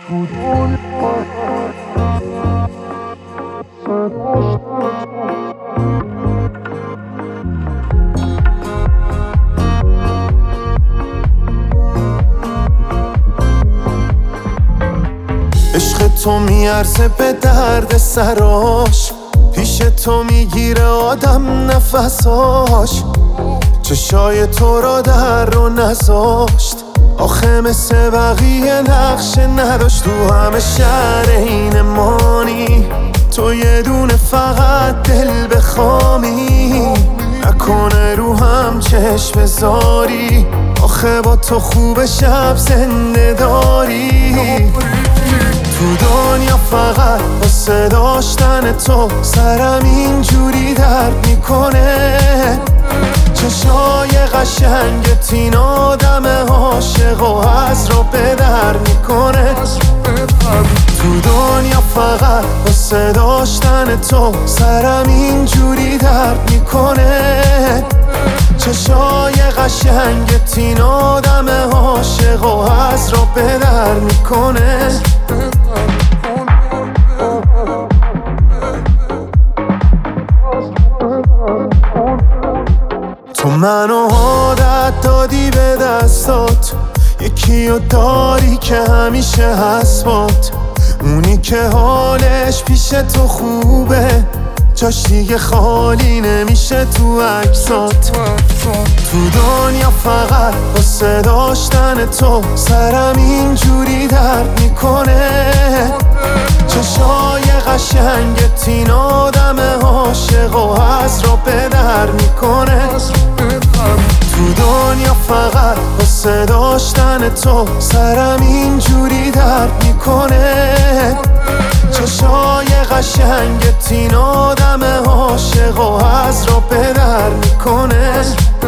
عشق تو میارزه به درد سراش، پیش تو میگیره آدم نفساش. چشای تو را در رو نذاشت، آخه مثل بقیه نقشه نداشت. تو همه شهر این مانی، تو یه دونه فقط دل بخوامی. نکنه رو هم چشم بذاری، آخه با تو خوب شب زنده داری. تو دنیا فقط واسه داشتن تو سرم اینجوری درد میکنه. چشای قشنگت این آدم عاشق و از رو به در میکنه. تو دنیا فقط واسه داشتن تو سرم اینجوری درد میکنه. چشای قشنگت این آدم عاشق و از رو به در میکنه. تو منو عادت دادی به دستات، یکی رو داری که همیشه هست بات. اونی که حالش پیش تو خوبه، جاش دیگه خالی نمیشه تو عکسات. تو دنیا فقط واسه داشتن تو سرم اینجوری درد میکنه. چشای قشنگت این آدم عاشق و از رو به در میکنه. تو دنیا فقط واسه داشتن تو سرم اینجوری درد میکنه. چشای قشنگت این آدم عاشق و از رو به در میکنه.